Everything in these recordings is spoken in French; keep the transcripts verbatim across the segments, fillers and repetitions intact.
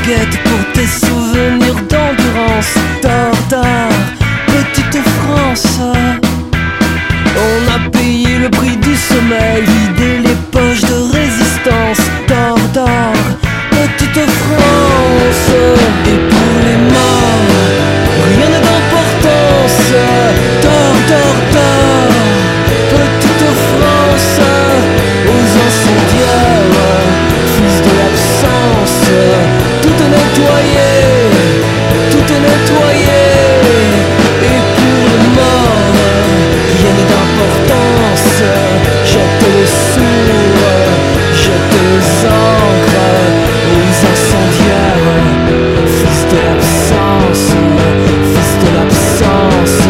baguette pour tes souvenirs d'endurance. Tordard, petite France. On a payé le prix du sommeil, vidé les poches de résistance. Tordard, petite France. Et pour les morts, rien n'a d'importance. Tord, tord, tord, petite France. Aux incendiaires, fils de l'absence. Tout est nettoyé, tout est nettoyé. Et pour les morts, rien n'est d'importance. Jette les sourds, jette les encres. Aux incendiaires, fils de l'absence, fils de l'absence.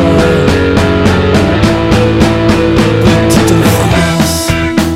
Petite France.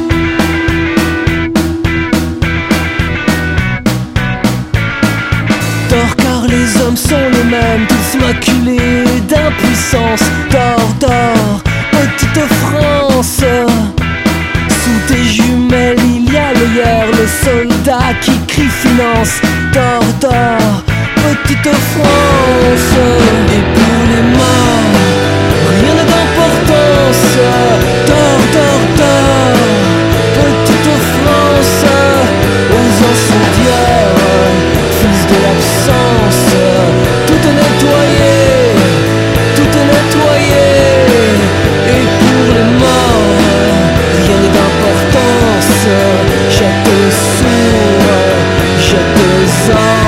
Tort car les hommes sont les mêmes, tous maculés d'impuissance. Tort, tort, petite France. Sous tes jumelles il y a le hier, le soldat qui crie finance. Tort, tort, petite France. Et pour les morts, rien n'a d'importance. Tort, tort, tort, petite France. Aux incendiaires, fils de l'absence. Tout est nettoyé, tout est nettoyé. Et pour les morts, rien n'est d'importance. Jette les sourds, jette les encres.